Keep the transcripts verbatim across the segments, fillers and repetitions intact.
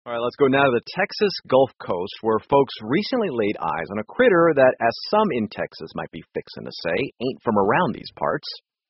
All right, let's go now to the Texas Gulf Coast, where folks recently laid eyes on a critter that, as some in Texas might be fixing to say, ain't from around these parts.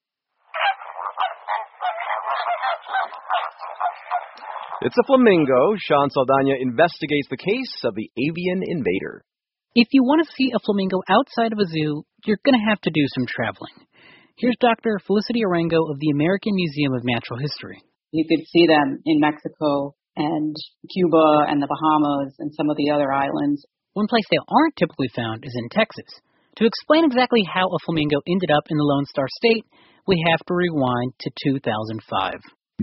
It's a flamingo. Sean Saldana investigates the case of the avian invader. If you want to see a flamingo outside of a zoo, you're going to have to do some traveling. Here's Doctor Felicity Arango of the American Museum of Natural History. You could see them in Mexico and Cuba and the Bahamas and some of the other islands. One place they aren't typically found is in Texas. To explain exactly how a flamingo ended up in the Lone Star State, we have to rewind to two thousand five.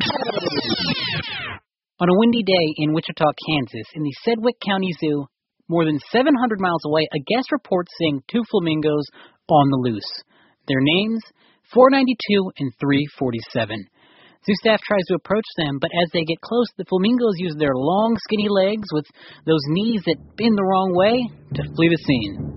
On a windy day in Wichita, Kansas, in the Sedgwick County Zoo, more than seven hundred miles away, a guest reports seeing two flamingos on the loose. Their names, four ninety-two and three forty-seven. Zoo staff tries to approach them, but as they get close, the flamingos use their long, skinny legs with those knees that bend the wrong way to flee the scene.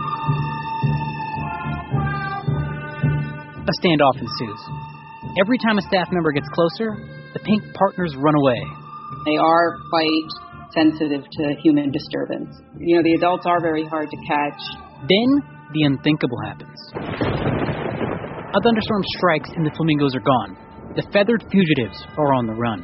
A standoff ensues. Every time a staff member gets closer, the pink partners run away. They are quite sensitive to human disturbance. You know, the adults are very hard to catch. Then, the unthinkable happens. A thunderstorm strikes and the flamingos are gone. The feathered fugitives are on the run.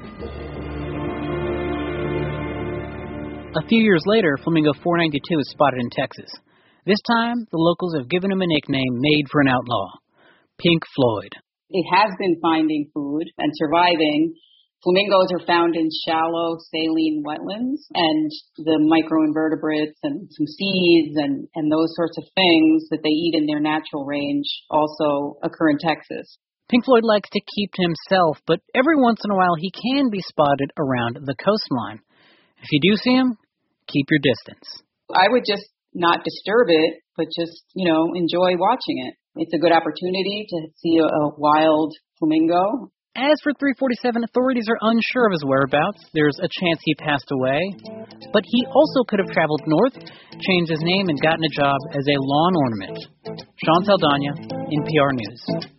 A few years later, flamingo four ninety-two is spotted in Texas. This time, the locals have given him a nickname made for an outlaw, Pink Floyd. It has been finding food and surviving. Flamingos are found in shallow saline wetlands, and the microinvertebrates and some seeds and, and those sorts of things that they eat in their natural range also occur in Texas. Pink Floyd likes to keep to himself, but every once in a while he can be spotted around the coastline. If you do see him, keep your distance. I would just not disturb it, but just, you know, enjoy watching it. It's a good opportunity to see a, a wild flamingo. As for three forty-seven, authorities are unsure of his whereabouts. There's a chance he passed away. But he also could have traveled north, changed his name, and gotten a job as a lawn ornament. Sean Saldana, N P R News.